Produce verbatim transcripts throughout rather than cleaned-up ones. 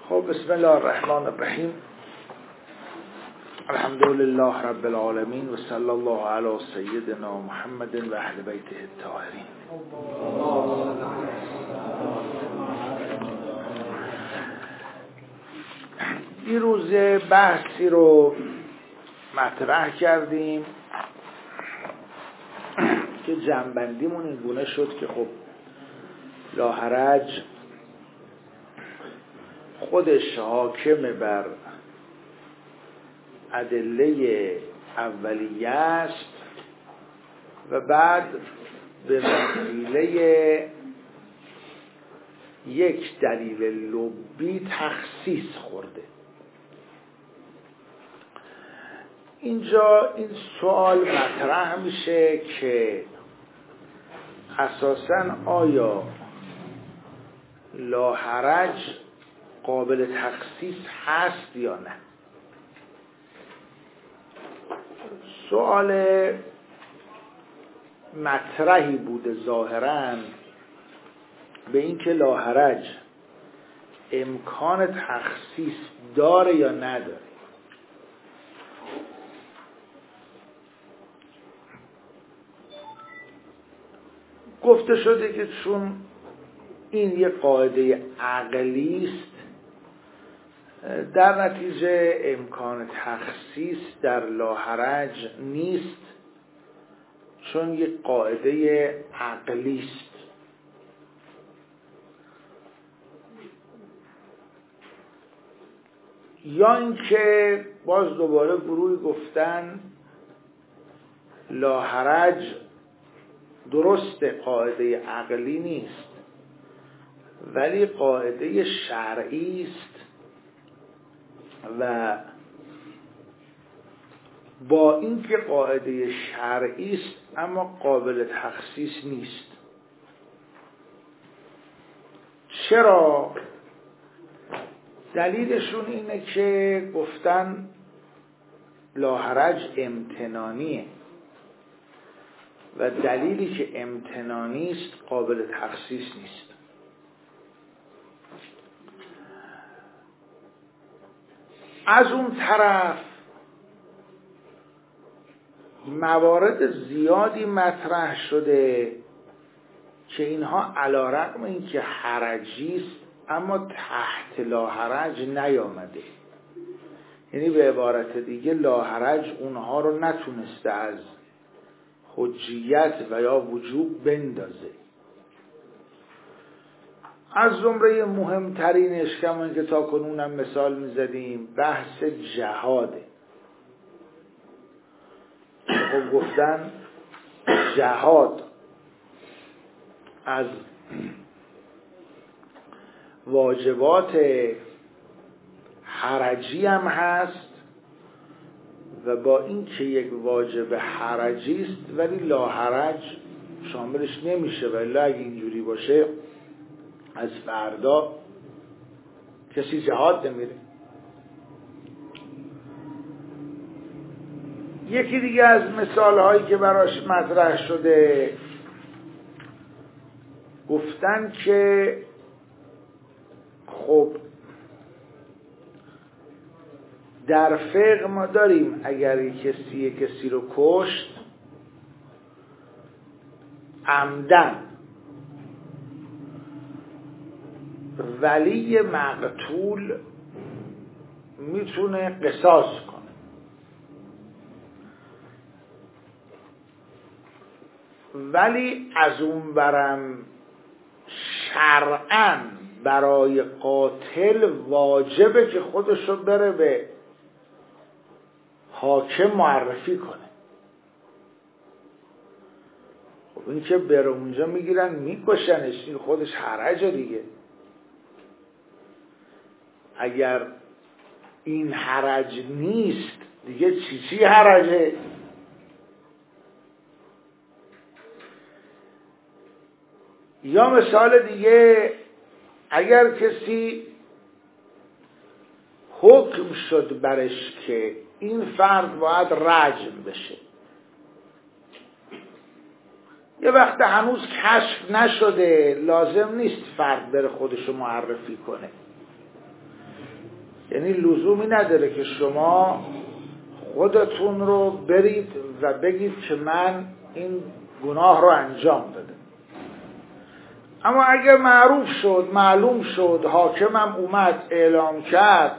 خب بسم الله الرحمن الرحیم. الحمدلله رب العالمین و صلی الله علی سیدنا محمد و اهل بیته الطاهرین. دیروز بحثی رو مطرح کردیم که جنبندیمون این گونه شد که خب لاحرج خودش حاکم بر ادله اولیه است و بعد به وسیله یک دلیل لبی تخصیص خورده. اینجا این سوال مطرح میشه که اساساً آیا لاحرج قابل تخصیص هست یا نه؟ سوال مطرحی بوده ظاهراً به این که لاحرج امکان تخصیص داره یا نداره. گفته شده که چون این یک قاعده عقلی است، در نتیجه امکان تخصیص در لاحرج نیست، چون یک قاعده عقلی است. یا اینکه باز دوباره گروهی گفتن لاحرج درست قاعده عقلی نیست ولی قاعده شرعی است و با اینکه قاعده شرعی است اما قابل تخصیص نیست. چرا؟ دلیلشون اینه که گفتن لاحرج امتنانیه و دلیلی که امتنانی است قابل تخصیص نیست. از اون طرف موارد زیادی مطرح شده که اینها علی رغم اینکه حرجی است اما تحت لاحرج نیامده. یعنی به عبارت دیگه لاحرج اونها رو نتونسته از حجیت و یا وجوب بندازه. از زمره مهمترینش کمان که تا کنونم مثال میزدیم بحث جهاده. خب گفتن جهاد از واجبات حرجی هم هست و با این که یک واجب حرجی است ولی لاحرج شاملش نمیشه، ولی اگه اینجوری باشه از فردا کسی جهاد نمیره. یکی دیگه از مثال هایی که براش مطرح شده گفتن که خب در فقه ما داریم اگر کسی کسی رو کشت عمدن، ولی مقتول میتونه قصاص کنه. ولی از اون برم شرعاً برای قاتل واجبه که خودشو بره به حاکم معرفی کنه. خب این که بره اونجا میگیرن میکشنش، این خودش حرجه دیگه. اگر این حرج نیست دیگه چی چی حرجه؟ یا مثال دیگه، اگر کسی حکم شد برش که این فرد باید رجم بشه، یه وقت هنوز کشف نشده، لازم نیست فرد بره خودشو معرفی کنه. یعنی لزومی نداره که شما خودتون رو برید و بگید که من این گناه رو انجام دادم. اما اگر معروف شد، معلوم شد، حاکمم اومد اعلام کرد،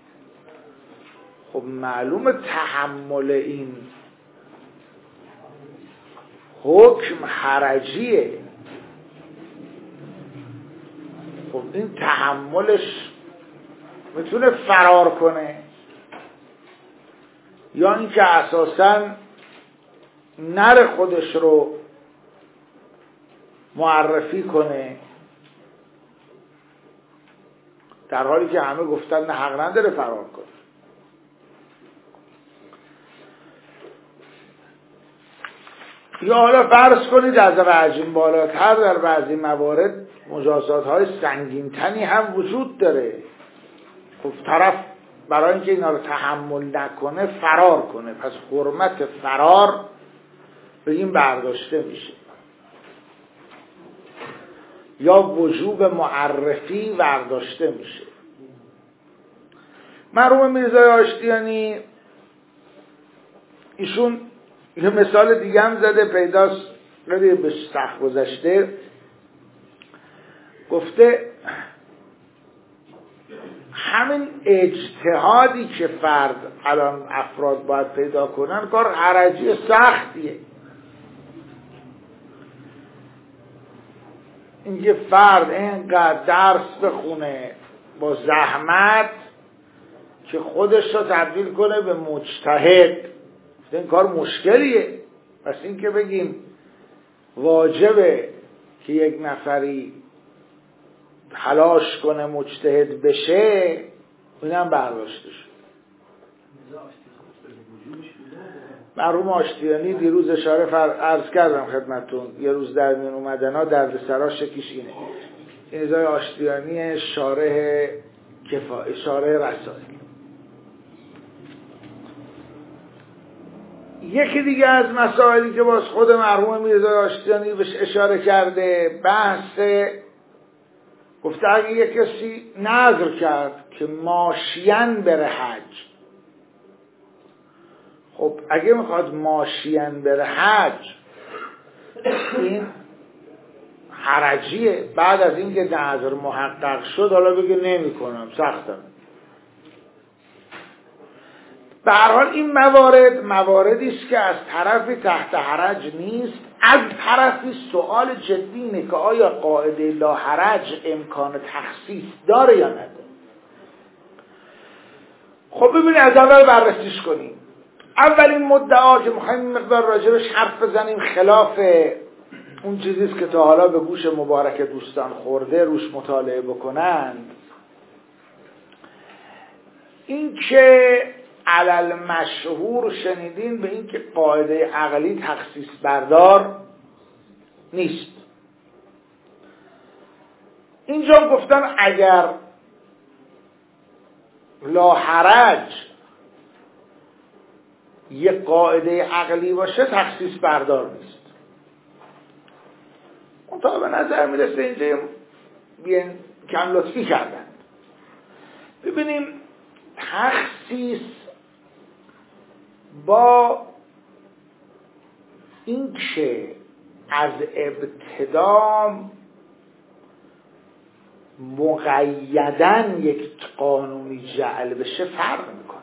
خب معلوم تحمل این حکم حرجیه. خب این تحملش میتونه فرار کنه یا اینکه اساساً نره خودش رو معرفی کنه، در حالی که همه گفتن نه حق نداره فرار کنه. یا حالا فرض کنید از رجم بالاتر در بعضی موارد مجازات های سنگین تنی هم وجود داره. خب طرف برای اینکه اینا رو تحمل نکنه فرار کنه، پس حرمت فرار به این برداشته میشه. یا وجوب معرفی برداشته میشه. مرحوم میرزای آشتیانی ایشون یه مثال دیگه هم زده، پیداست خیلی به سخت گذشته. گفته همین اجتهادی که فرد الان افراد باید پیدا کنن کار حرجی سختیه. اینکه فرد اینقدر درس بخونه با زحمت که خودش رو تبدیل کنه به مجتهد، این کار مشکلیه. پس این که بگیم واجبه که یک نفری تلاش کنه مجتهد بشه، اینم برداشته شد. مرحوم آشتیانی دیروز اشاره فر عرض کردم خدمتون، یه روز در میون اومدن ها درد سراش یکیش اینه. این ازای آشتیانی شارح کفا شارح رسائل. یکی دیگه از مسائلی که باز خود مرحوم میرزای آشتیانی بهش اشاره کرده، بحث گفته اگه یک کسی نذر کرد که ماشین بره حج، خب اگه میخواد ماشین بره حج این حرجیه. بعد از اینکه نذر محقق شد حالا بگه نمی کنم، سختم. به هر حال این موارد مواردی است که از طرفی تحت حرج نیست، از طرفی سوال جدی اینه که آیا قاعده لا حرج امکان تخصیص داره یا نداره. خب ببینید از اول بررسیش کنیم. اولین مدعا که میخوایم مقدار راجبش حرف بزنیم خلاف اون چیزیست که تا حالا به گوش مبارک دوستان خورده، روش مطالعه بکنند، این که علل مشهور شنیدین به این که قاعده عقلی تخصیص بردار نیست. اینجا گفتن اگر لا حرج یه قاعده عقلی باشه تخصیص بردار نیست. اون تا به نظر میرسه اینجا بیان کم لطفی کردن. ببینیم تخصیص با این که از ابتدا مقیدن یک قانونی جعل بشه فرق میکنه.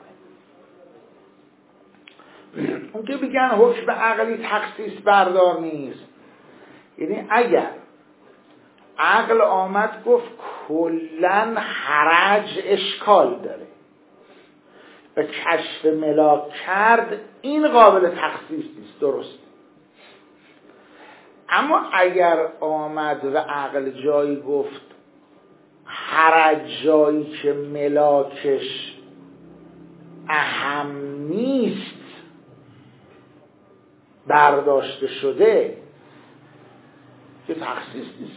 اون که بگن حکم عقلی تخصیص بردار نیست، یعنی اگر عقل آمد گفت کلن حرج اشکال داره و کشف ملاک کرد، این قابل تخصیص نیست، درست. اما اگر آمد و عقل جایی گفت حرج جایی که ملاکش اهم نیست برداشته شده، که تخصیص نیست.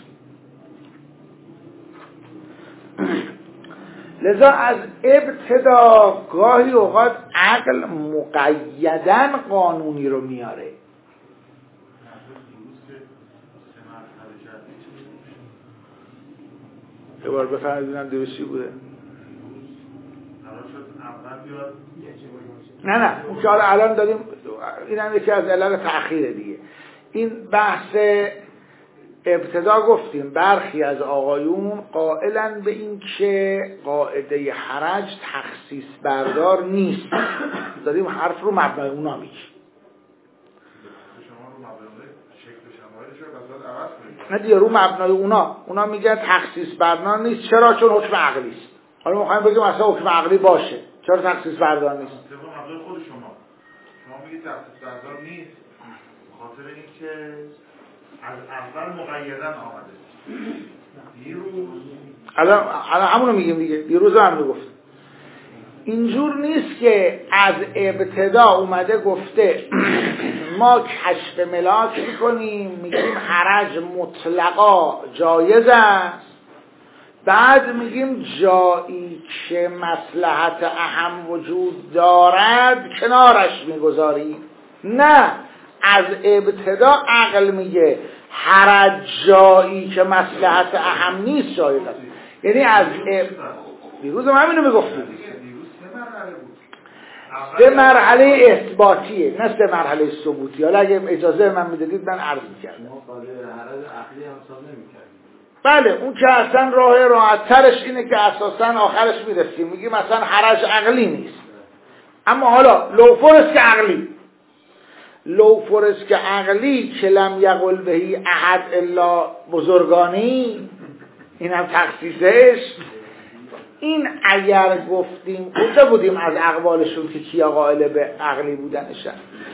لذا از ابتدا گاهی اوقات عقل مقیدن قانونی رو میاره. یه بار بفرمایید ببینم درستی بوده. نه نه اون که الان داریم این هم یکی از علل تأخیر دیگه. این بحث ابتدا گفتیم برخی از آقایون قائلن به این که قاعده حرج تخصیص بردار نیست. داریم حرف رو مبنای اونا میگیم. نه دیگه رو مبنای اونا اونا میگن تخصیص بردار نیست. چرا؟ چون حکم عقلی است. حالا میخوایم بگیم اصلا حکم عقلی باشه، چرا تخصیص بردار نیست؟ طبق مبنای خود شما شما میگید تخصیص بردار نیست خاطر اینکه از اول مقیدن آمده. دیروز الان الان همونو میگیم دیگه. دیروز هم میگفت اینجور نیست که از ابتدا اومده گفته ما کشف ملاک میکنیم میگیم حرج مطلقا جایز است، بعد میگیم جایی که مصلحت اهم وجود دارد کنارش میگذاریم. نه، از ابتدا عقل میگه حرج جایی که مصلحت اهم نیست جایز است. یعنی از اب... دیروز هم همینو میگفتیم سه مرحله اثباتیه نه سه مرحله ثبوتی. حالا اگه اجازه من میدادید من عرض میکردم. ما قاعده حرج عقلی هم حساب نمیکردیم. بله اون که اصلا راه راحت ترش اینه که اساسا آخرش میرسیم میگیم مثلا حرج عقلی نیست. اما حالا لو فرض که عقلی لو فرض که عقلی که لم یقل بهی احد الا بزرگانی این هم تخصیصش. این اگر گفتیم گفته بودیم از اقوالشون که کیا قائل به عقلی بودنشن،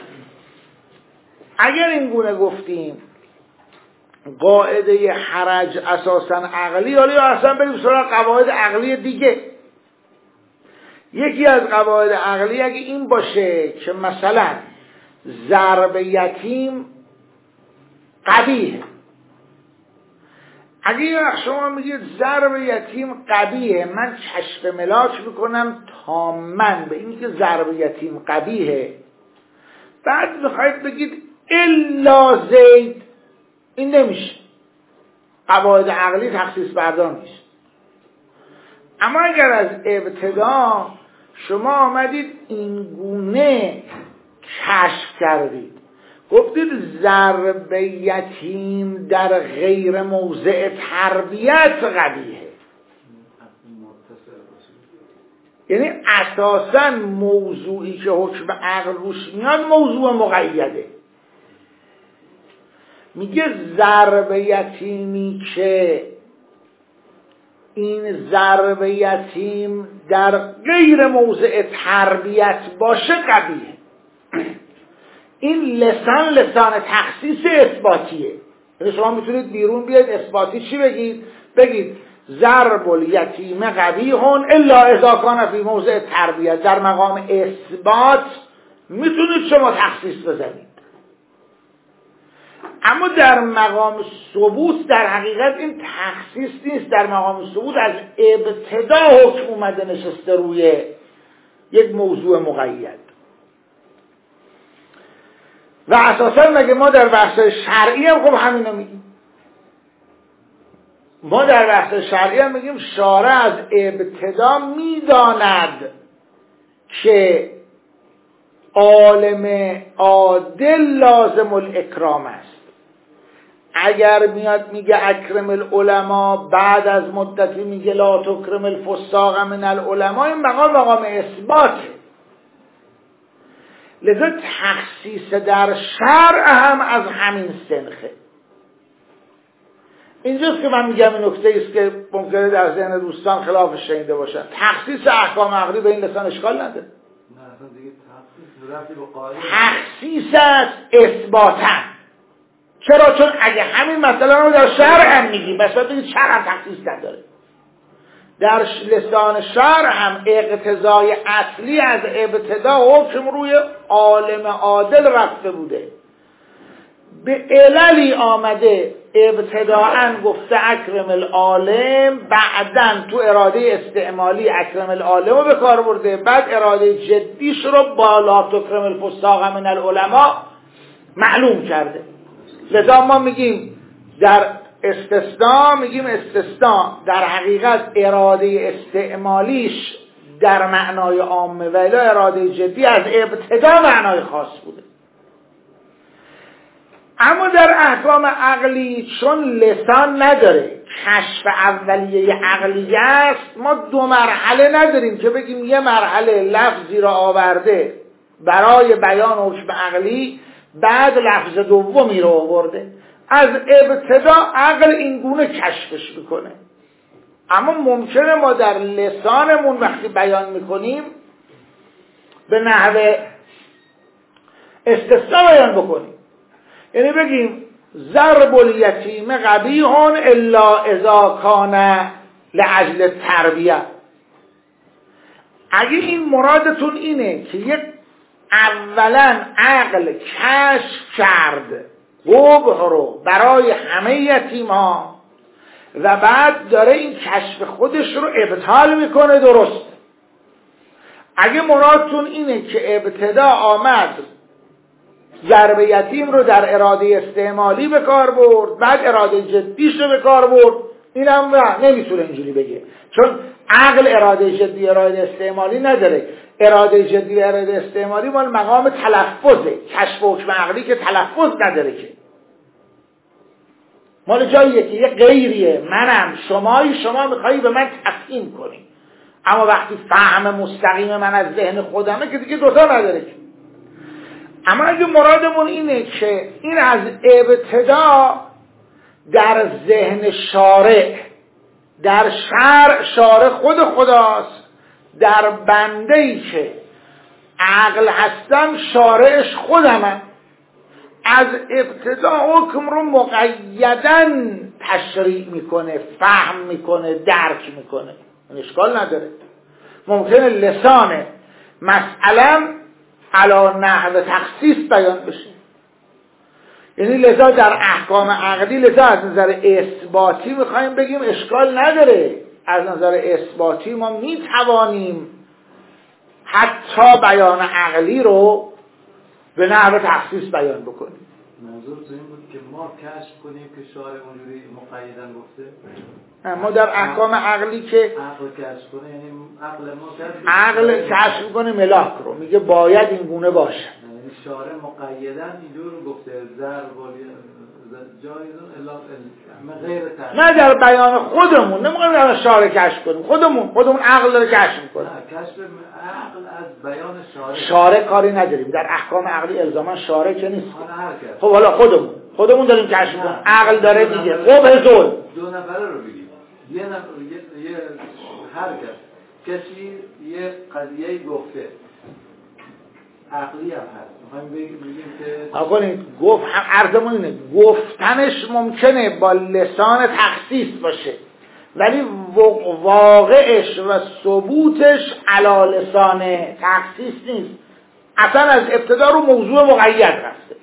اگر این گونه گفتیم قاعده حرج اساسا عقلی، حالا یا اصلا بریم سراغ قواعد عقلی دیگه. یکی از قواعد عقلی اگه این باشه که مثلا ضرب یتیم قبیح، اگه شما میگید ضرب یتیم قبیحه، من کشف ملاک میکنم تامن به این که ضرب یتیم قبیحه، بعد میخواید بگید الا زید، این نمیشه. قواعد عقلی تخصیص بردار نیست. اما اگر از ابتدا شما آمدید این گونه کشف کردید، گفتید ضرب یتیم در غیر موضع تربیت قبیحه، یعنی اساساً موضوعی که حکم عقل روش میاد موضوع مقیده. میگه ضرب یتیمی که این ضرب یتیم در غیر موضع تربیت باشه قبیحه. این لسان لسان تخصیص اثباتیه. یعنی شما میتونید بیرون بیاید اثباتی چی بگید؟ بگید ضرب الیتیم قبیح الا اذا کان فی موضع تربیت. در مقام اثبات میتونید شما تخصیص بزنید، اما در مقام ثبوت در حقیقت این تخصیص نیست. در مقام ثبوت از ابتدا حکم اومده نشسته روی یک موضوع مقید. و اساسا مگه ما در بحث شرعی هم خب همینو میگیم. ما در بحث شرعی هم میگیم شارع از ابتدا میداند که عالم عادل لازم الاکرام است. اگر میاد میگه اکرم العلماء، بعد از مدتی میگه لا تکرم الفساق من العلماء، این مقام مقام اثباته. لذا تخصیص در شرع هم از همین سنخه. اینجاست که من میگم این نکته است که ممکنه در ذهن دوستان خلاف شنیده باشن. تخصیص احکام عقلی به این لسان اشکال نداره. نه اصلا دیگه تخصیص رفتی به قاعده تخصیص است اثباتاً. چرا؟ چون اگه همین مسئله رو در شرع هم میگیم بس باید بگید شرع هم تخصیص نداره. در لسان شرع هم اقتضای اصلی از ابتدا حکم روی عالم عادل رفته بوده. به عللی آمده ابتداعا گفته اکرم العالم، بعدن تو اراده استعمالی اکرم العالم رو به کار برده، بعد اراده جدیش رو با لا تکرم الفساق من العلماء معلوم کرده. لذا ما میگیم در استثناء میگیم استثناء در حقیقت اراده استعمالیش در معنای عامه و الا اراده جدی از ابتدا معنای خاص بوده. اما در احکام عقلی چون لسان نداره، کشف اولیه عقلیه است، ما دو مرحله نداریم که بگیم یه مرحله لفظی را آورده برای بیان حکم عقلی، بعد لفظ دومی رو آورده. از ابتدا عقل این گونه کشفش میکنه. اما ممکنه ما در لسانمون وقتی بیان میکنیم به نحو استثنا بیان بکنیم، یعنی بگیم ضرب الیتیم قبیح الا اذا کان لاجل تربیه. اگه این مرادتون اینه که یک اولا عقل کشف کرد قبح رو برای همه یتیم‌ها و بعد داره این کشف خودش رو ابطال میکنه، درست. اگه مرادتون اینه که ابتدا آمد ضرب یتیم رو در اراده استعمالی به کار برد، بعد اراده جدیش رو به کار برد، اینم نمیتونه اینجوری بگه، چون عقل اراده جدی اراده استعمالی نداره. اراده جدی و اراده استعمالی مال مقام تلفظه، کشف حکم عقلی که تلفظ نداره، که مال جاییه که یه غیریه، منم شمایی، شما میخوایی به من تفهیم کنی. اما وقتی فهم مستقیم من از ذهن خودمه که دیگه دوتا نداره که. اما اگه مرادمون اینه که این از ابتدا در ذهن شارع، در شرع شارع خود خداست، در بنده‌ای که عقل هستم شارعش خودمم، از ابتدا حکم رو مقیداً تشریع میکنه، فهم میکنه، درک میکنه، این اشکال نداره. ممکنه لسان مسئله علی نحو تخصیص بیان بشه، یعنی لذا در احکام عقلی، لذا از نظر اثباتی میخوایم بگیم اشکال نداره، از نظر اثباتی ما میتوانیم حتی بیان عقلی رو به نحو تخصیص بیان بکنیم. منظور این بود که ما کشف کنیم که شارع اونجوری مقیداً گفته. ما در احکام عقلی که عقل کشف کنه، یعنی عقل ما کشف عقل کشف کنه ملاک رو، میگه باید این گونه باشه. یعنی شارع مقیداً اینجور گفته ضرب ولی جایزون الا غیر تحریم. نه در بیان خودمون، نمیگم در شارع کشف کنیم، خودمون خودمون عقل داره کشف میکنه. کشف عقل از بیان شارع. شارع کاری نداریم در احکام عقلی، الزاما شارع که نیست. خب حالا خودمون خودمون داریم کشف میکنیم. عقل داره میگه قبح ظلم. دو نفره رو بگیم، یه نفر یه, یه هر کس کسی یه قضیه گفته عقلی هم هست، میخوایم بگیم که آقایون گفت عرضمون اینه، گفتنش ممکنه با لسان تخصیص باشه ولی واقعش و ثبوتش علی لسان تخصیص نیست، اصلا از ابتدا رو موضوع مقید رفته.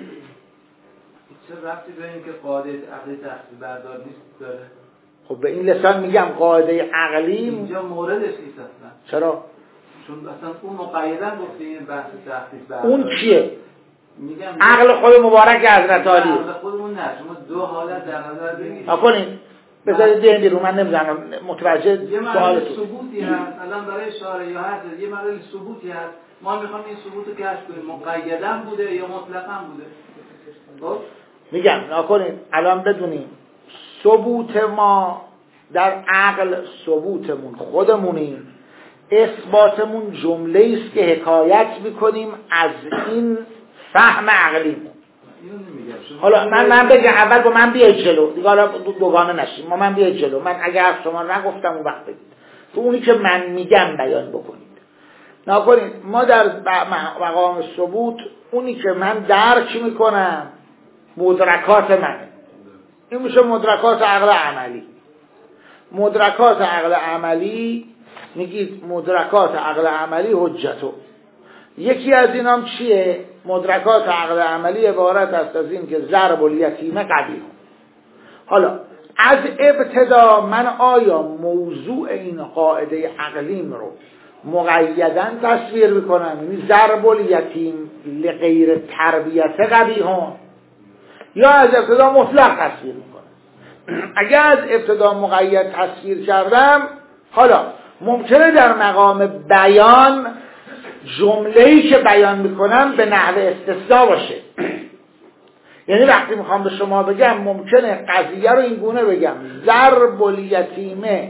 چه ربطی به این که قاعده عقلی تخصیص بردار نیست داره؟ خب به این لسان میگم قاعده عقلی اینجا موردش نیست اصلا. چرا؟ چون اصلا اون مقیداً گفته این بحث تخصیص بردار. اون چیه؟ میگم عقل خود مبارک حضرت عالی. عقل خودمون نه، شما دو حالت در نظر بگیرید. آقایون بذارید دین بیرون، من نمیدونم متوجه سوالتون. ثبوتی هست الان برای شارع یا هست، یه مرحله ثبوتی هست، ما میخوایم این ثبوت رو کشف کنیم مقیداً بوده یا مطلقاً بوده. خب میگم نکنید الان بدونیم ثبوت ما در عقل ثبوتمون خودمونیم، اثباتمون جمله است که حکایت میکنیم از این فهم عقلیمون. حالا من من بگم اول با من بیاید جلو دیگه، حالا دوگانه نشیم، ما من بیاید جلو، من اگر از شما نگفتم اون وقت بگید تو اونی که من میگم بیان بکنید. نکنید ما در مقام ثبوت اونی که من درک میکنم مدرکات منه، این میشه مدرکات عقل عملی. مدرکات عقل عملی میگید مدرکات عقل عملی حجتو. یکی از اینام چیه؟ مدرکات عقل عملی عبارت است از این که ضرب الیتیم قبیح. حالا از ابتدا من آیا موضوع این قاعده عقلیم رو مقیداً تصویر میکنم، یعنی ضرب الیتیم لغیر تربیت قبیح، یا از ابتدا مطلق تصویر میکنم؟ اگر از ابتدا مقید تصویر کردم، حالا ممکنه در مقام بیان جمله‌ای که بیان میکنم به نحو استثناء باشه. یعنی وقتی میخوام به شما بگم ممکنه قضیه رو این گونه بگم ضرب الیتیمه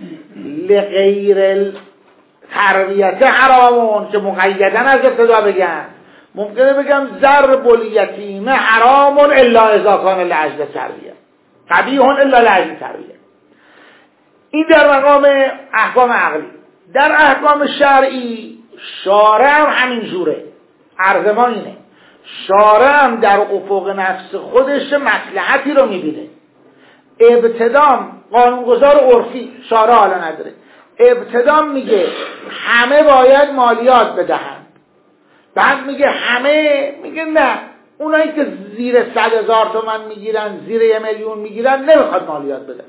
لغیر تربیت حرامون که مقیدن از ابتدا بگم، ممکنه بگم ضرب الیتیمه حرامون الا اذا کان لاجل تربیه قبیح الا لاجل تربیه. این در مقام احکام عقلی. در احکام شرعی شارع هم همین جوره. عرض ما اینه شارع هم در افق نفس خودش مصلحتی رو میبینه. ابتدام قانونگذار عرفی شارع حالا نداره، ابتدام میگه همه باید مالیات بدهند، بعد میگه همه، میگه نه اونایی که زیر صد هزار تومن میگیرن زیر یه میلیون میگیرن نمیخواد مالیات بدن.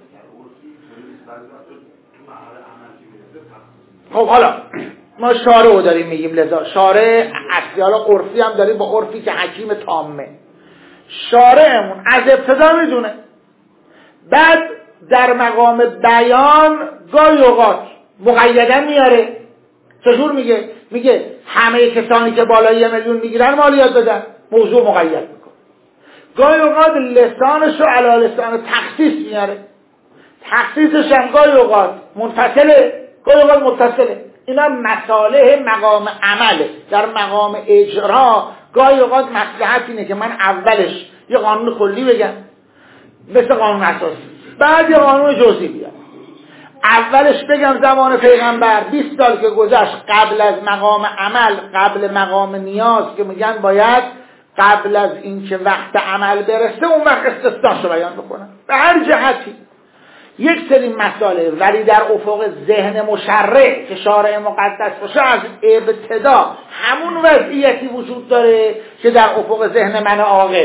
خب حالا ما شارع رو داریم میگیم، لذا شارع اصلی، حالا عرفی هم داریم با عرفی که حکیم تامه. شارعمون از ابتدا میدونه، بعد در مقام بیان گاهی اوقات مقیدن میاره. چجور میگه؟ میگه همه کسانی که بالای یه میلیون میگیرن مالیات بدن، موضوع مقید میکنه. گاهی اوقات لسانش رو علی لسان تخصیص میاره، تخصیصش هم گاهی اوقات منفصله گاهی اوقات متصله. اینا مصالح مقام عمله. در مقام اجرا گاهی اوقات مصلحت اینه که من اولش یه قانون کلی بگم مثل قانون اساسی، بعد یه قانون جزئی بیارم. اولش بگم زمان پیغمبر بیست سال که گذشت قبل از مقام عمل، قبل مقام نیاز که میگن باید قبل از اینکه وقت عمل برسه اون وقت استثناءشو بیان بکنم. به هر جهتی یک سری مسائل ولی در افق ذهن مشرع که شارع مقدس باشه از ابتدا همون وضعیتی وجود داره که در افق ذهن من عاقل.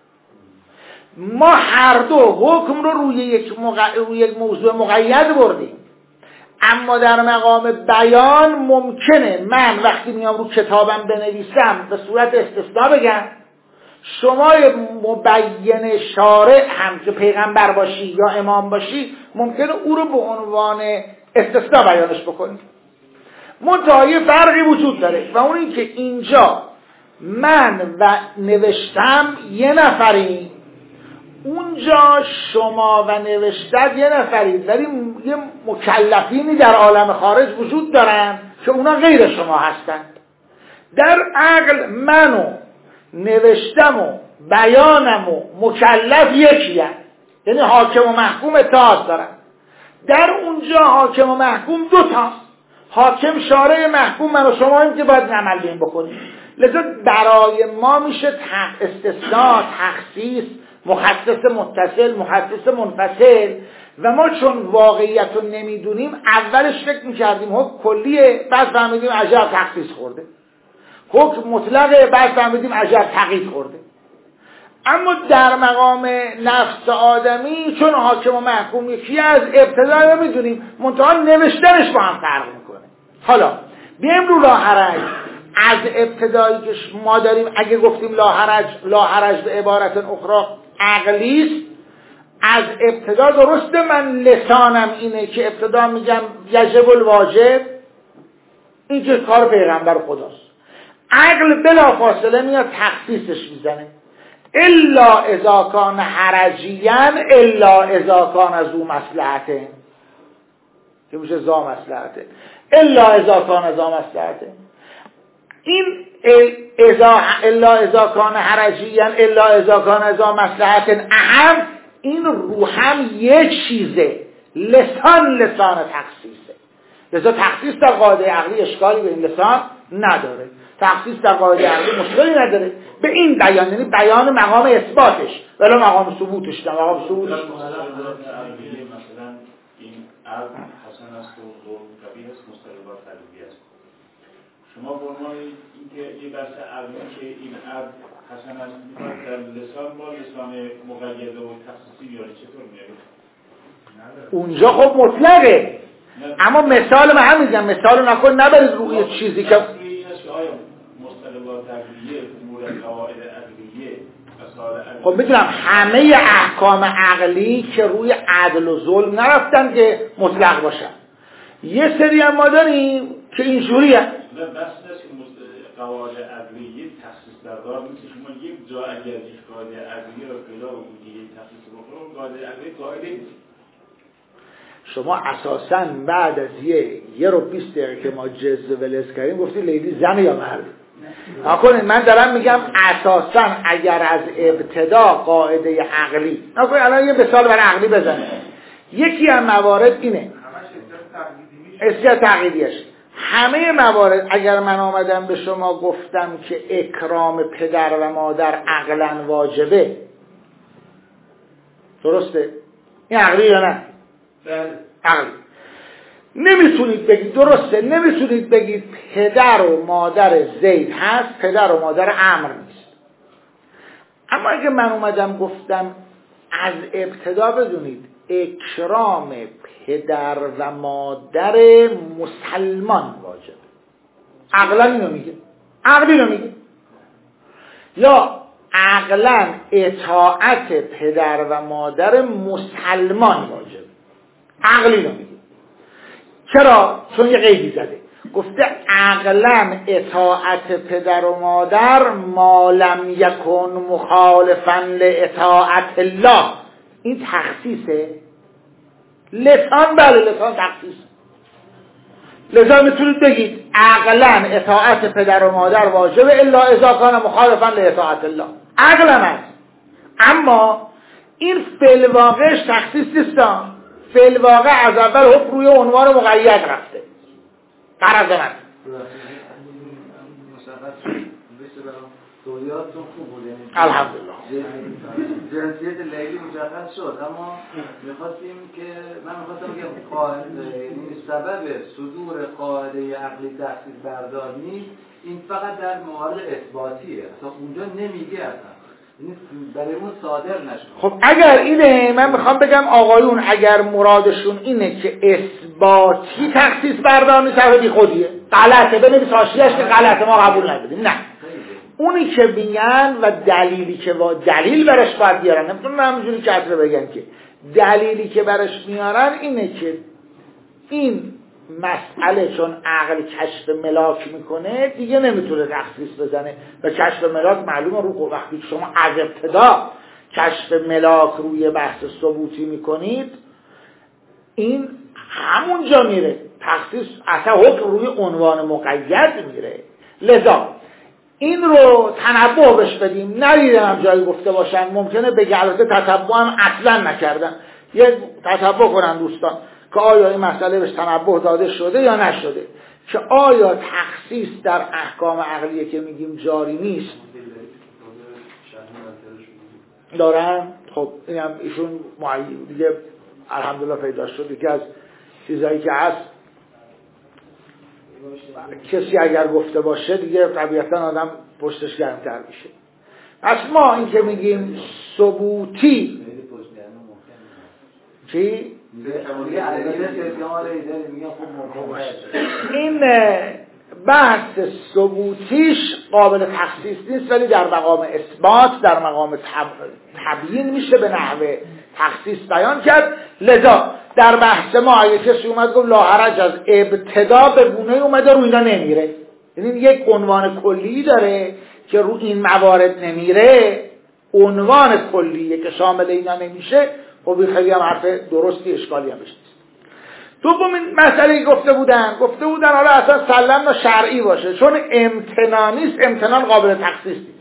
ما هر دو حکم رو روی یک, مق... روی یک موضوع مقید بردیم، اما در مقام بیان ممکنه من وقتی میام رو کتابم بنویسم به صورت استثناء بگم، شما مبین شارع هم که پیغمبر باشی یا امام باشی ممکنه او رو به عنوان استثناء بیانش بکنی. منتها یه فرقی وجود داره و اون این که اینجا من و نوشتم یه نفری، اونجا شما و نوشتت یه نفرید، ولی یه مکلفینی در عالم خارج وجود دارن که اونا غیر شما هستند. در عقل منو نوشتم و بیانم و مکلف یکی هست، یعنی حاکم و محکوم اتحاد دارن. در اونجا حاکم و محکوم دو تاست، حاکم شارع، محکوم من و شما هم که باید عمل بیم بکنیم. لذا برای ما میشه استثناء، تخصیص، مخصص متصل، مخصص منفصل، و ما چون واقعیت رو نمیدونیم اولش فکر میکردیم حکم کلیه، بعد فهمیدیم عجب تخصیص خورده، حکم مطلقه، بعد فهمیدیم عجب تقیید خورده. اما در مقام نفس آدمی چون حاکم و محکوم یکی از ابتدا نمیدونیم، منتها نوشتنش با هم فرق میکنه. حالا بیایم رو لا حرج. از ابتدایی که ما داریم اگه گفتیم لا حرج، لا حرج به عبارت اخرى عقلیست، از ابتدا درسته من لسانم اینه که ابتدا میگم یجب الواجب، این که کار پیغمبر خداست. عقل بلا فاصله میاد تخصیصش میزنه، الا اذا کان حرجیاً الا اذا کان ذو مصلحته، که میشه ذا مصلحته، الا اذا کان ذا مصلحته. این اذا الا اذا کان حرجیاً الا اذا کان ذا مصلحته اهم، این رو هم یک چیزه، لسان لسان تخصیصه. لذا تخصیص در قاعده عقلی اشکالی به این لسان نداره، تخصیص در قاعده عقلی مشکلی نداره به این بیان، یعنی بیان مقام اثباتش ولی مقام ثبوتش نه. مقام ثبوتش مثلا این عرض حسن است و ظلم کبیر است، مستقبات قلبی است. شما به عنوان اینکه یه بحث عقلی که این عرض حسن است می‌خواد در لسان با لسان مقید و تخصیصی بیاری، چطور میاری؟ اونجا خب مطلقه، اما مثال من هم میگم، مثال نکن نبرید روی چیزی که آیا مستقبات قلبیه امور قواعد عقلیه مسائل. خب میدونم همه احکام عقلی که روی عدل و ظلم نرفتن که مطلق باشن، یه سری هم ما داریم که اینجوری هست. نه بس نیست که قواعد عقلی یک تخصیص بردار نیست. شما یک جا اگر یک قاعده عقلی رو پیدا بکنید یک تخصیص بکنید قاعده عقلی قاعده نیست. شما اساساً بعد از یه یه رو بیست دقیقه که ما جزء ولز کردیم گفتی لیلی زن یا مرد؟ نکنید من دارم میگم اساساً اگر از ابتدا قاعده عقلی نکنید الان یه مثال برای عقلی بزنه. یکی از موارد اینه اصلاح تقلیدیش. همه موارد اگر من آمدم به شما گفتم که اکرام پدر و مادر عقلاً واجبه، درسته؟ این عقلی یا نه؟ بله عقلی. نمیتونید بگید، درسته، نمیتونید بگید پدر و مادر زید هست پدر و مادر عمرو نیست. اما اگه من اومدم گفتم از ابتدا بدونید اکرام پدر و مادر مسلمان واجبه، عقلا اینو میگه، عقلی رو میگه. یا عقلا اطاعت پدر و مادر مسلمان واجبه، عقلی رو میگه. چرا؟ چون یه قیدی زده، گفته عقلا اطاعت پدر و مادر ما لم یکن مخالفا لاطاعت الله. این تخصیصه. لسان بله لسان تخصیص. لذا میتونید بگید عقلا اطاعت پدر و مادر واجبه الا اذا کان مخالفا لاطاعت الله، عقلا هست. اما این فعل واقعش تخصیص نیست. فعل واقع از اول حکم روی عنوان مقید رفته. قرض من تولیاتون خوب بود، الحمدلله جنسیت لیلی مشخص شد. اما میخواستیم که من میخواستم که قاعده این سبب صدور قاعده عقلی تخصیص بردار نیست، این فقط در موارد اثباتیه، اصلا اونجا نمیگه اصلا، یعنی برای اون صادر نشه. خب اگر اینه من میخوام بگم آقایون اگر مرادشون اینه که اثباتی تخصیص بردار نیست حرف بی خودیه، غلطه، بنویس حاشیه‌اش که غلطه ما قبول نداریم. نه، اونی که میگن و دلیلی که با دلیل برش باید بیارن، نمیتونن همینجوری کتره بگن که دلیلی که برش میارن اینه که این مسئله چون عقل کشف ملاک میکنه دیگه نمیتونه تخصیص بزنه و کشف ملاک معلومه رو وقتی شما از ابتدا کشف ملاک روی بحث ثبوتی میکنید این همونجا میره تخصیص، اصلا حکم روی عنوان مقید میره. لذا این رو تنبه بش بدیم. ندیدم جایی گفته باشن، ممکنه بگه البته تتبع هم اصلا نکردن، یه تتبع کنن دوستان که آیا این مسئله بهش تنبه داده شده یا نشده، که آیا تخصیص در احکام عقلیه که میگیم جاری نیست دارن. خب اینم ایشون معید دیگه الحمدلله پیدا شد. یکی از چیزایی که هست کسی اگر گفته باشه دیگه طبیعتا آدم پشتش گرمتر میشه. پس ما این که میگیم ثبوتی چی؟ این بحث ثبوتیش قابل تخصیص نیست، ولی در مقام اثبات در مقام تبیین میشه به نحوه تخصیص بیان کرد. لذا در بحث ما اگه کسی اومد گفت لا حرج از ابتدا به گونه اومده رو اینا نمیره، یعنی یک عنوان کلی داره که رو این موارد نمیره، عنوان کلیه که شامل اینا نمیشه، خب خیلی هم حرف درستی اشکالی هم بشه. دومین مسئله گفته بودن گفته بودن حالا اصلا سلم و شرعی باشه، چون امتنانی است امتنان قابل تخصیص نیست.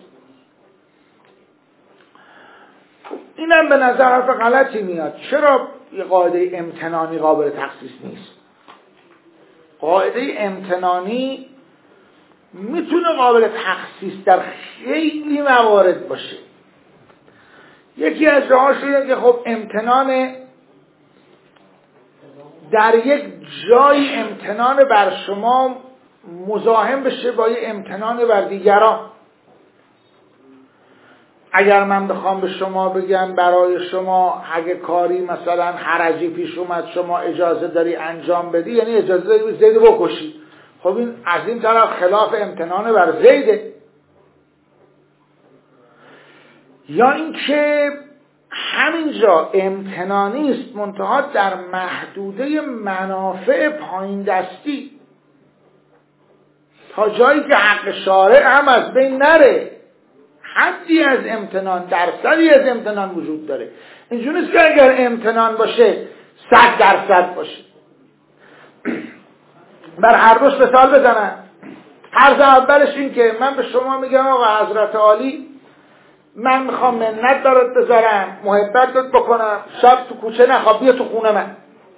اینم به نظر حرف غلطی میاد. چرا یه قاعده امتنانی قابل تخصیص نیست؟ قاعده امتنانی میتونه قابل تخصیص در خیلی موارد باشه. یکی از جاهاش اینه که خب امتنان در یک جای امتنان بر شما مزاحم بشه با یه امتنان بر دیگران. اگر من بخوام به شما بگم برای شما اگه کاری مثلا حرجی پیش اومد شما اجازه داری انجام بدی، یعنی اجازه داری زید بکشی، خب این از این طرف خلاف امتنان بر زیده. یا اینکه همینجا امتنانی است، منتها در محدوده منافع پایین دستی، تا جایی که حق شارع هم از بین نره. حدی از امتنان، درصدی از امتنان وجود داره. اینجوری نیست که اگر امتنان باشه صد درصد باشه. بر هر روش مثال بزنم. عرض اولش این که من به شما میگم آقا حضرت عالی من میخوام منت دارد بذارم، محبت دارد بکنم، شب تو کوچه نخواب، بیا تو خونه من،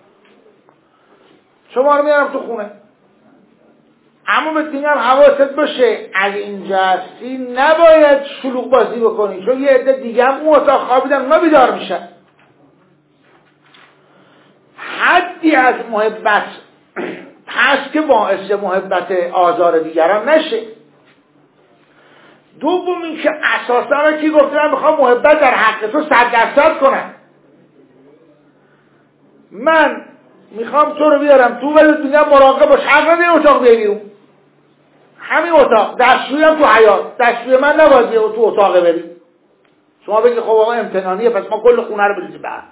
شما رو میارم تو خونه. اما به دیگرم حواست باشه اگه اینجا هستی نباید شلوغ بازی بکنی، چون یه عده دیگه هم اون اتاق خوابیدن اونا بیدار میشن. حدی از محبت هست که باعث محبت آزار دیگران نشه. دوم این که اساسا من کی گفته من میخوام محبت در حق تو صد درصد کنم. من میخوام تو رو بیارم تو ولی دنیا مراقب باش، حق نداری اتاق بیرون. همین اتاق دستشویی هم تو حیاط، دستشویی من نباید تو اتاق بری. شما بگی خب آقا امتنانیه پس ما کل خونه رو بریزیم بعد.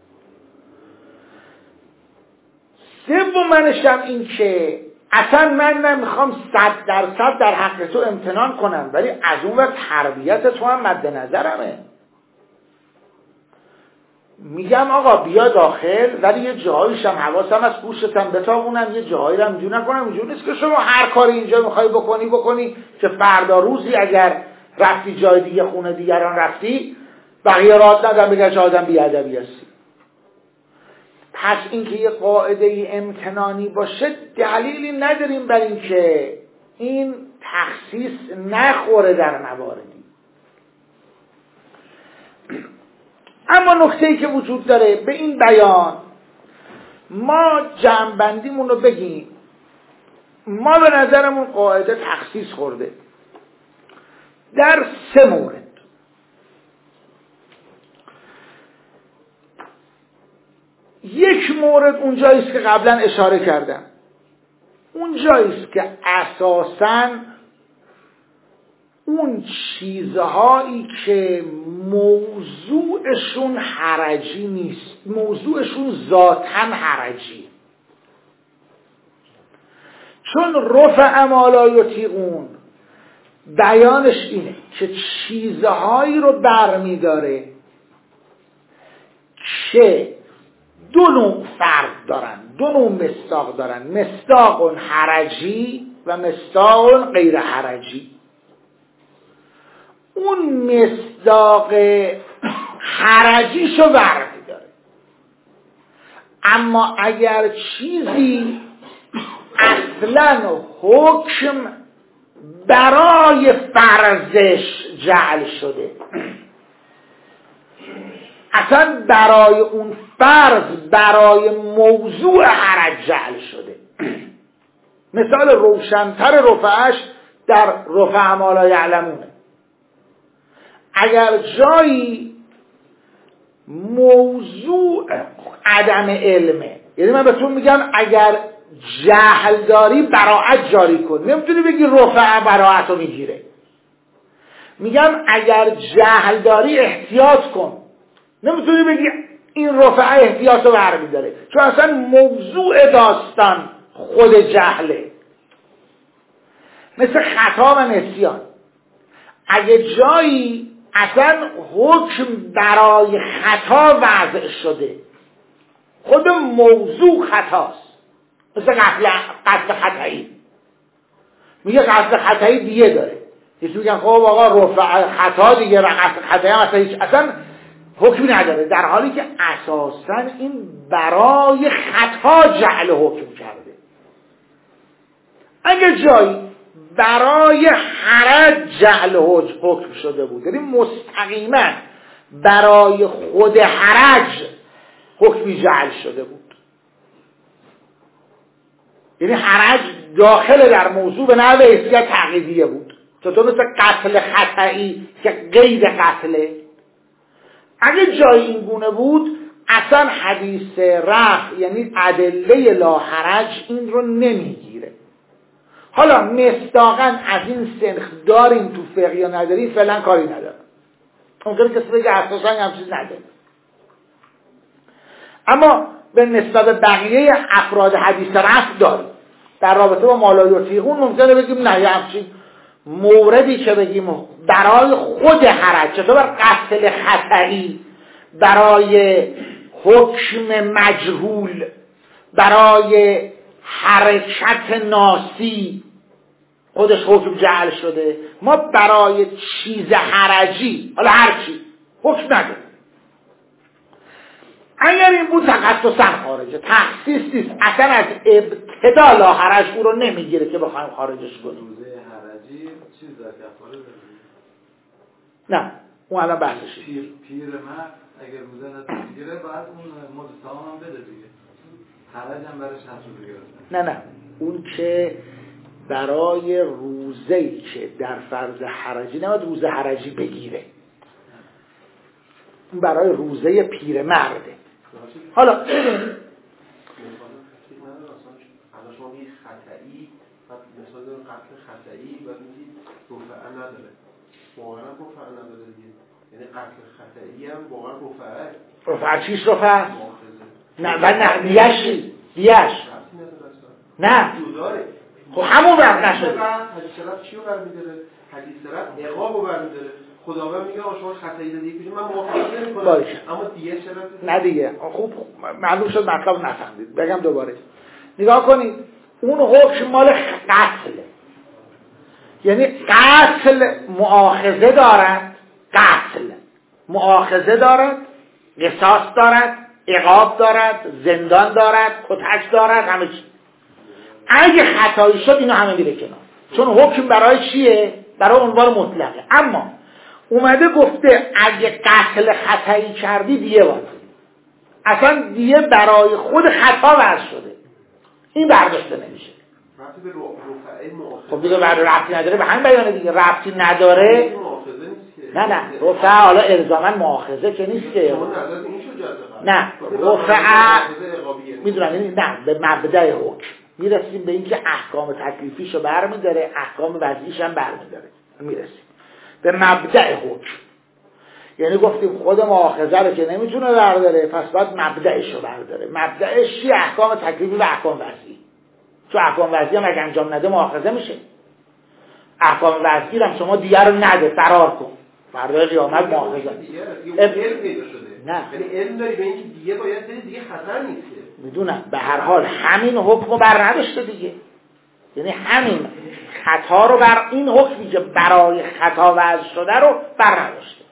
سوم منشم این که اصلا من نمیخوام صد درصد در حق تو امتنان کنم، ولی از اون وقت تربیت تو هم مد نظرمه. میگم آقا بیا داخل ولی یه جاییش هم حواسم از گوشتم بتابونم، یه جایی رو اینجور نکنم. اینجور نیست که شما هر کاری اینجا میخوای بکنی بکنی که فردا روزی اگر رفتی جای دیگه خونه دیگران رفتی بقیه راد ندن بگه چه آدم بیادبی هستی. پس اینکه یه قاعده امتنانی باشه دلیلی نداریم بر این که این تخصیص نخوره در مواردی. اما نکته‌ای که وجود داره به این بیان ما جمع‌بندیمون رو بگیم. ما به نظرمون قاعده تخصیص خورده در سه مورد. یک مورد اونجاییست که قبلا اشاره کردم، اونجاییست که اساساً اون چیزهایی که موضوعشون حرجی نیست، موضوعشون ذاتاً حرجی، چون رفع ما لا یطیقون بیانش اینه که چیزهایی رو برمیداره که دو نوع فرد دارن، دو نوع مصداق دارن، مصداق حرجی و مصداق غیر حرجی. اون مصداق حرجیشو برمیداره. اما اگر چیزی اصلا حکم برای فرضش جعل شده، اصلا برای اون فرض برای موضوع حرج جعل شده، مثال روشنتر رفعش در رفع ما لا یعلمونه. اگر جایی موضوع عدم علمه، یعنی من بهتون میگم اگر جهل داری براعت جاری کن، نمیتونی بگی رفع براعت رو میگیره. میگم اگر جهل داری احتیاط کن، نمیتونی بگی این رفع احتیاط رو برمیداره، چون اصلا موضوع داستان خود جهله. مثل خطا و نسیان، اگه جایی اصلا حکم برای خطا وضع شده، خود موضوع خطاست، مثل قصد خطایی. میگه قصد خطایی دیگه داره، یکی میگن خب آقا رفع خطا دیگه و قصد خطایی هم اصلا هیچ اصلا حکمی نداره، در حالی که اساسا این برای خطا جعل حکم کرده. اگه جایی برای حرج جعل حکم شده بود، یعنی مستقیما برای خود حرج حکمی جعل شده بود، یعنی حرج داخل در موضوع به نحو حیثیت تعقیدیه بود، چطور مثل قتل خطایی که غیر قتله. اگه جای این گونه بود اصلا حدیث رفع یعنی ادله لا حرج این رو نمیگیره. حالا مصداقاً از این سنخ داریم تو فقه یا نداری، فعلا کاری نداره. ممکنه کسی بگه اساساً هم چیز نداره. اما به نسبت بقیه افراد حدیث رفع داریم. در رابطه با مالایطیقون ممکنه بگیم نه، یه همچین موردی که بگیم برای خود حرج، چطور بر قتل خطری، برای حکم مجهول، برای حرکت ناسی خودش حکم جعل شده، ما برای چیز حرجی حالا هر چی حکم نداریم. اگر این بود تخصصا خارجه، تخصیص نیست، اصلا از ابتدا لا حرج او رو نمیگیره که بخوایم خارجش کنیم. روزه حرجی چیز در کفاره داره؟ نه اون الان بحثشه. پیر پیر مرد اگر روزه نمیگیره بعد اون مد تمام هم بده دیگه، حرج هم براش نسوده گرفتن. نه نه اون که برای روزه‌ای که در فرض حرجی نباید روزه حرجی بگیره، اون برای روزه پیر مرده. حالا مثلا شما میگید خطئی و مثلا قتل خطئی و میگید رفعه نداره، واقعا رفعه نداره دیگه، یعنی قتل خطئی هم واقعا رفعه رفعه چیش رفعه؟ نه و نه دیش دیش نه خب همون رفع نشده. حدیث رفع چی رو برمیداره؟ حدیث رفع عقاب رو برمیداره. خداوند میگه آقا شما خطایی دادی کنید من موافقت نمی‌کنم، اما دیگه چرا؟ نه دیگه خوب معلوم شد مطلب نفهمید. بگم دوباره نگاه کنید، اون حکم مال قتله، یعنی قتل مؤاخذه دارد، قتل مؤاخذه دارد، قصاص دارد، عقاب دارد، زندان دارد، کتک دارد، همه چی. اگه خطایی شد اینو همه میره کنار، چون حکم برای چیه؟ برای عنوان مطلقه. اما اومده گفته اگه قتل خطایی کردی دیه باید، اصلا دیه برای خود خطا وضع شده، این برداشته نمیشه. ربطی به رفعه مؤاخذه خب دیگه بعد ربطی نداره، به همین بیانه دیگه ربطی نداره. نه نه رفعه حالا الزاما مؤاخذه که نیست که، نه رفعه میدونم نه به مبدأ حکم میرسیم، به اینکه احکام تکلیفیشو برمیداره، احکام وضعیش هم برمیداره، میرسیم به مبدأ حکم. یعنی گفتیم خود مؤاخذه رو که نمیتونه برداره، پس باید مبدأش رو برداره. مبدأش چی؟ احکام تکلیفی و احکام وضعی. چون احکام وضعی هم اگه انجام نده مؤاخذه میشه. احکام وضعی هم شما دیگه رو نده، فرار کن، فردای قیامت مؤاخذه. علم پیدا شده. نه یعنی علم داری به اینکه دیگه باید بده، دیگه خطر نیست. میدونم به هر حال همین حکمو بر نداشته دیگه، یعنی همین خطا رو بر این حکمی که برای خطا وضع شده رو بر نداشته.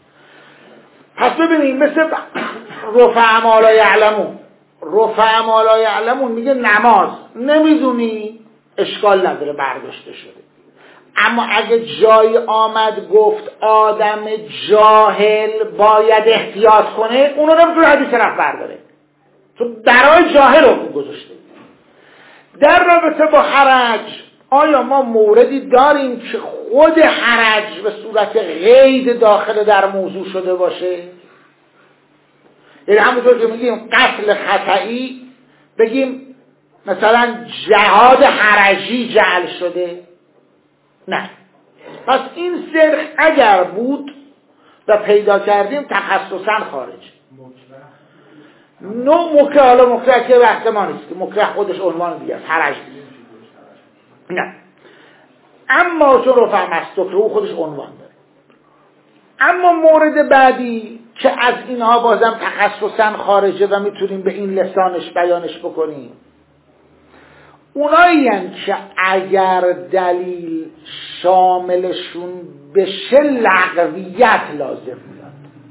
پس ببینیم مثل رفع ما لا یعلمون، رفع ما لا یعلمون میگه نماز نمیدونی اشکال نداره برداشته شده، اما اگه جایی آمد گفت آدم جاهل باید احتیاط کنه، اونو نمیتونه حدیث رفع برداره، چون برای جاهل رو گذاشته. در رابطه با حرج آیا ما موردی داریم که خود حرج به صورت قید داخل در موضوع شده باشه؟ یعنی همونطور که میگیم قتل خطئی بگیم مثلا جهاد حرجی جعل شده؟ نه. پس این صرف اگر بود و پیدا کردیم تخصصا خارج. نوع مکره، حالا مکره که وقت ما نیست که مکره خودش عنوان دیگه است، حرج نیست. نه. اما چون رفع مستکره او خودش عنوان داره. اما مورد بعدی که از اینها بازم تخصصا خارجه و میتونیم به این لسانش بیانش بکنیم، اونایی هستند که اگر دلیل شاملشون بشه لغویت لازم میاد.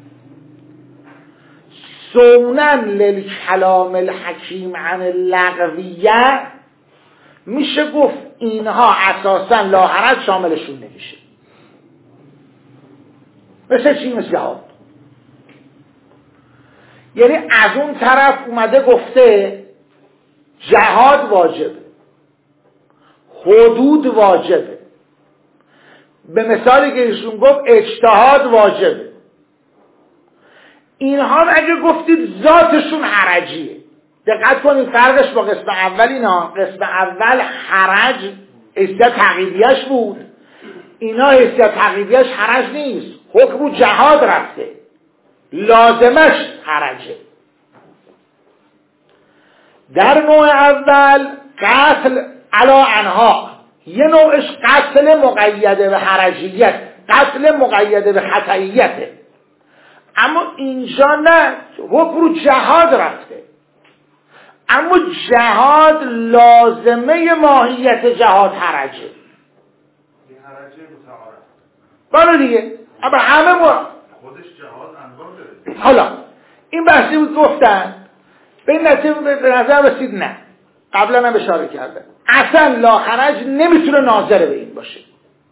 سونن للکلام الحکیم عن اللغویه میشه گفت اینها اساسا لا حرج شاملشون نمیشه. مثل چی؟ مثل جهاد. یعنی از اون طرف اومده گفته جهاد واجبه، حدود واجبه، به مثالی که ایشون گفت اجتهاد واجبه. اینها اگه گفتید ذاتشون حرجیه. دقت کنید فرقش با قسم اول اینا، قسم اول حرج حیثیت تعقیبیش بود، اینا حیثیت تعقیبیش حرج نیست، حکم جهاد رفته، لازمش حرجه. در نوع اول قتل علا انها، یه نوعش قتل مقیده به حرجیت، قتل مقیده به خطئیته. اما اینجا نه، حکم رو جهاد رفته، اما جهاد لازمه ماهیت جهاد حرجه. یه حرجه متعارف. بله دیگه، اما همه ما خودش جهاد انواع داره. حالا این بحثی بود گفتن به این نتیجه به نظر رسید نه، قبلا هم اشاره کرده اصلا لا حرج نمیتونه ناظر به این باشه.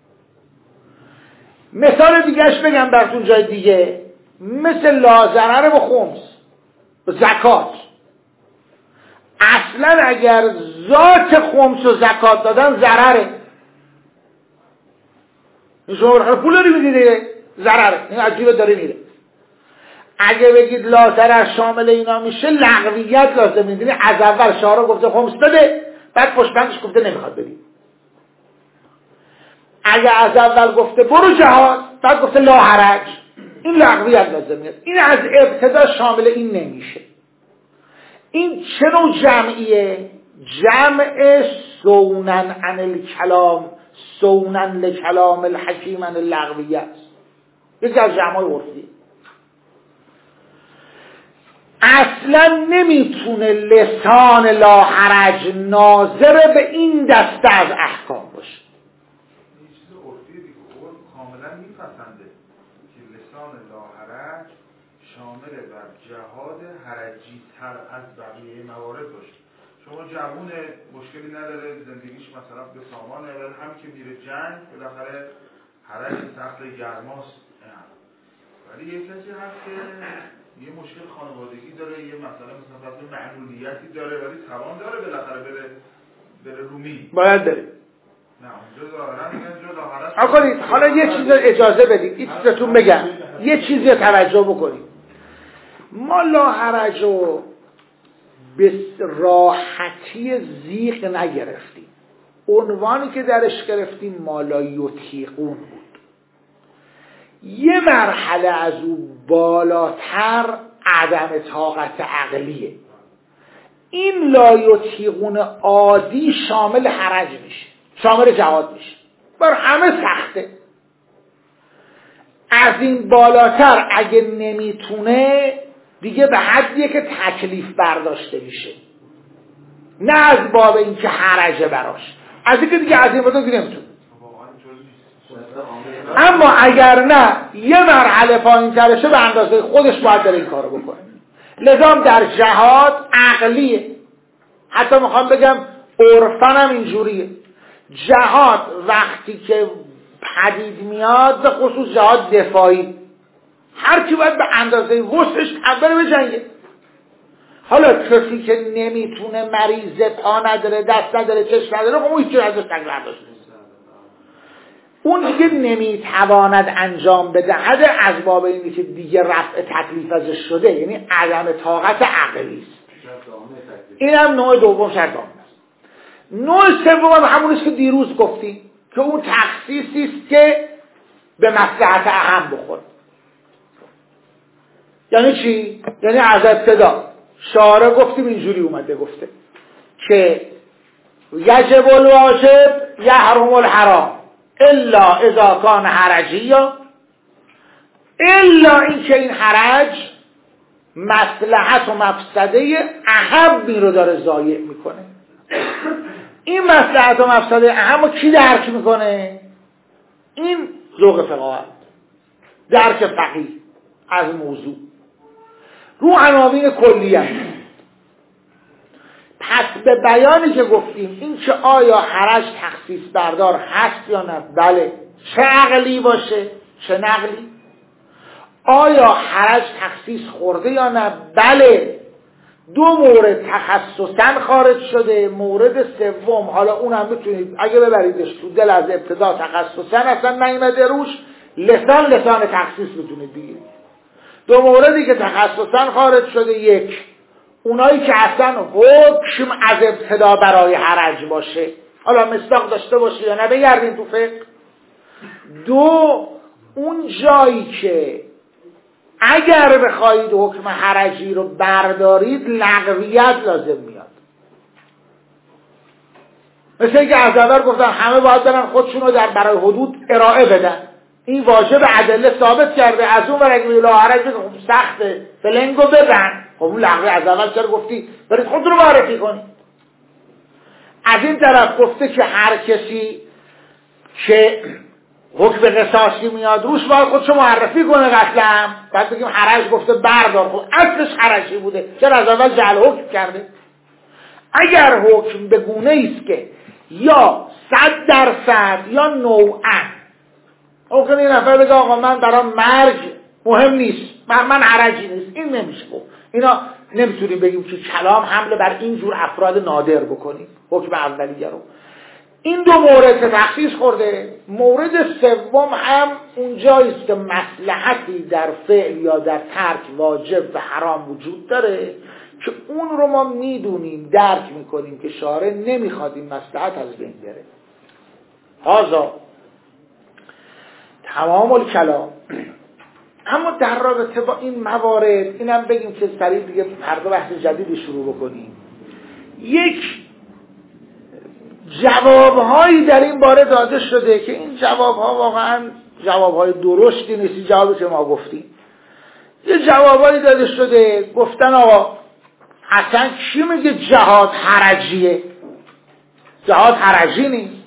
مثال دیگهش بگم براتون جای دیگه، مثل لا ضرر و خمس و زکات. اصلا اگر ذات خمس و زکات دادن ضرره، این شما برخواه پول داری میدیده ضرره، این عجیبه داره میره. اگه بگید لا ضرر شامل اینا میشه، لغویت لازم میدونی. از اول شارع گفته خمس بده، بعد پشتبندش گفته نمیخواد بدی. اگه از اول گفته برو جهاد، بعد گفته لا حرج، این لغویت لازم میاد. این از ابتدا شامل این نمیشه. این چه نوع جمعیه؟ جمع سونن عن الکلام، سونن لکلام الحکیم عن اللغویت، یکی از جمعای عرفی. اصلا نمیتونه لسان لا حرج ناظر به این دسته از احکام باشه. این چیز عرفی دیگه، اون کاملا میپسنده که لسان لا حرج شامل بر جهاد حرجی تر از بقیه موارد باشه. شما جوون مشکلی نداره، زندگیش مثلا به سامانه، ولی هم که میره جنگ بالاخره حرج سخت گرماست. ولی یه کسی هست که یه مشکل خانوادگی داره، یه مثلا مثلا معلولیتی داره، ولی توان داره بالاخره بره بره رومی، باید بره. نه اونجا ظاهرا میگن جو لا حرج. آقا حالا یه چیز اجازه بدید، این چیزتون بگم، یه چیزی رو توجه بکنید. ما لا حرج رو به راحتی زیغ نگرفتیم. عنوانی که درش گرفتیم ما لا یطیقون بود. یه مرحله از او بالاتر عدم طاقت عقلیه. این لا یطیقون عادی شامل حرج میشه، شامل جهاد میشه، بر همه سخته. از این بالاتر اگه نمیتونه دیگه به حدیه که تکلیف برداشته میشه، نه از باب این که حرجه براش، از این که دیگه از این بالاتر نمیتونه. اما اگر نه یه مرحله پایین ترشه، به اندازه خودش باید داره این کارو بکنه. لذا در جهاد عقلیه، حتی میخوام بگم عرفن هم اینجوریه. جهاد وقتی که پدید میاد، به خصوص جهاد دفاعی، هر کی باید به اندازه وسعش اول بجنگه. حالا کسی که نمیتونه، مریضه، پا نداره، دست نداره، چشم نداره، خب اون هیچی ازش تنگ برداشت. اون دیگه نمیتواند انجام بدهد از باب اینی که دیگه رفع تکلیف ازش شده، یعنی عدم طاقت عقلی است. این هم نوع دوم شرط عامه است. نوع سوم هم همونیست که دیروز گفتیم که اون تخصیصی است که به مصلحت اهم بخوره. یعنی چی؟ یعنی از ابتدا شارع گفتیم اینجوری اومده گفته که یجب الواجب یحرم الحرام الا اذا کان حرجیا، الا اینکه این حرج مصلحت و مفسده اهمی رو داره ضایع میکنه. این مصلحت و مفسده اهم رو کی درک میکنه؟ این ذوق فقاهت، درک فقیه از موضوع رو عناوین کلیه. پس به بیانی که گفتیم این که آیا حرج تخصیص بردار هست یا نه، بله، چه عقلی باشه چه نقلی. آیا حرج تخصیص خورده یا نه، بله، دو مورد تخصصاً خارج شده. مورد سوم حالا اونم بتونید اگه ببریدش تو دل از ابتدا تخصصاً اصلا نیامده روش، لسان لسان تخصیص بتونید بگیرید. دو موردی که تخصصاً خارج شده، یک اونایی که اصلا حکم از ابتدا برای حرج باشه، حالا مصداق داشته باشه یا نه، بگردین تو فقه. دو اون جایی که اگر بخواید حکم حرجی رو بردارید لغویت لازم میاد، مثل اینکه از اول گفتن همه باید برن خودشون رو در برای حدود ارائه بدن. این واژه به ادله ثابت کرده. از اون ور اگه لا حرج بگه خب سخته فلنگو بزن، خب اون لغوه از اول چرا گفتی برید خود رو معرفی کنی؟ از این طرف گفته که هر کسی که حکم قصاصی میاد روش باید خودشو معرفی کنه قتلا. بعد بگیم حرج گفته بردار، خب اصلش حرجی بوده، چرا از اول جعل حکم کرده؟ اگر حکم به گونه ایست که یا صد درصد یا نوعا، ممکنه این نفر بگه آقا من برام مرگ مهم نیست، من, من حرجی نیست، این نمیشه. خب اینا نمیتونیم بگیم که کلام حمله بر اینجور افراد نادر بکنیم حکم اولیه رو. این دو مورد که تخصیص خورده. مورد سوم هم اونجاییست که مصلحتی در فعل یا در ترک واجب و حرام وجود داره که اون رو ما میدونیم، درک میکنیم که شارع نمیخواد این مصلحت از بین بره. هذا تمام الکلام. اما در رابطه با این موارد اینم بگیم که سریع دیگه فردا بحث جدیدی شروع بکنیم. یک جوابهایی در این باره داده شده که این جوابها واقعا جوابهای درستی نیست. جوابی که ما گفتیم یه جوابهایی داده شده، گفتن آقا اصلا کی میگه جهاد حرجیه؟ جهاد حرجی نیست.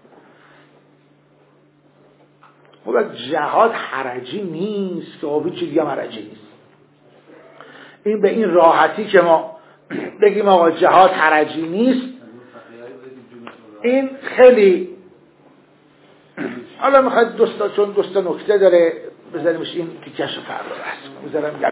خب جهاد حرجی نیست که آبی چی دیگه حرجی نیست. این به این راحتی که ما بگیم آقا جهاد حرجی نیست، این خیلی حالا میخواید دوستا چون دوستا نکته داره بذاریمش این تیکش رو فردا بس بذارم